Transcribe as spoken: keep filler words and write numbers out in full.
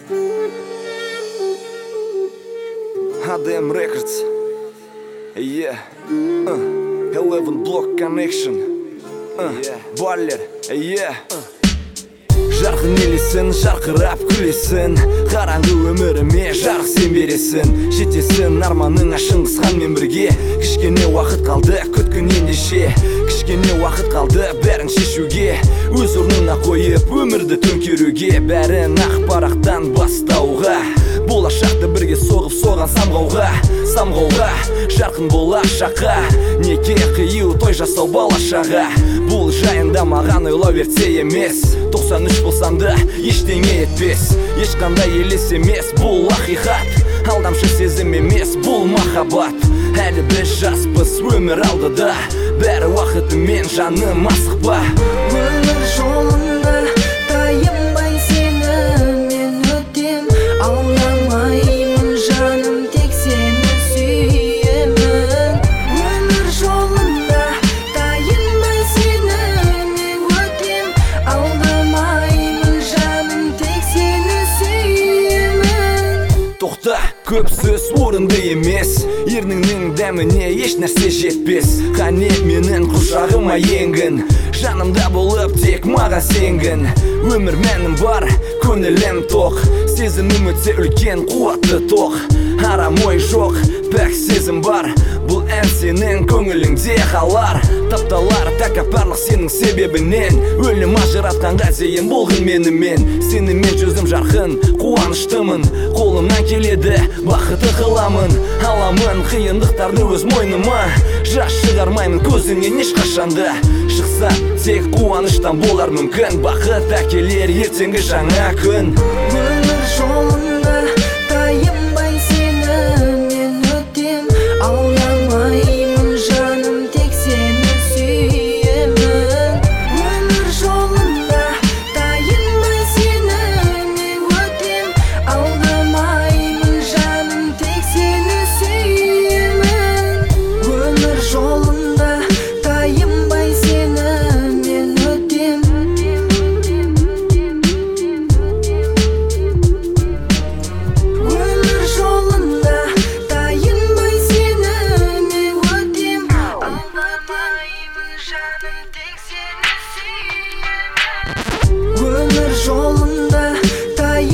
A D M Records. Yeah. uh. eleven Block Connection. uh. Baller. Yeah. Жарқын елесін, жарқырап күлесін, қараңғы өміріме жарық сен бересін. Жетесін арманыңа Шыңғысханмен бірге. Кішкене уақыт қалды күткін ендеше, кішкене уақыт қалды бәрін шешуге. Өз орнына қойып өмірді төңкеруге, бәрін ақ парақтан бастауға. Болашақты бірге соғып соған самғауға, самғауға, жарқын болашаққа. Неке қию той жасау балашаға. Бұл жайында маған ойлау ерте емес. тоқсан үш болсам да ештеңе етпес, ешқандай елес емес. Бұл ақиқат, алдамшы сезім емес, бұл махаббат. Әлі біз жаспыз өмір алдыда, бәрі уақытымен жаным асықпа. Өмір жолында тайынбай сені мен өтем, алдамаймын жаным, тек сені сүйемін. Өмір жолында тайынбай сені мен өтем, алдамаймын жаным, тек сені сүйемін. Тоқта, көп сөз орынды емес, ерніңнің дәміне еш нәрсе жетпес. Қане менің құшағыма енгін, жанымда болып тек маған сенгін. Өмір мәнім бар, көңілім тоқ, сезімім өте үлкен қуатты тоқ. Арам ой жоқ, пәк сезім бар, бұл ән сенің көңіліңде қалар. Тапталар тәкаппарлық сенің себебінен, өлім ажыратқанға дейін болғын менімен. Сенімен жүзім жарқын, қуаныштымын, қолымнан келеді бақытты қыламын. Аламын қиындықтарды өз мойныма, жас шығармаймын көзіңнен ешқашанда. Шықса тек қуаныштан болар мүмкін, бақыт әкелер ертеңгі жаңа күн.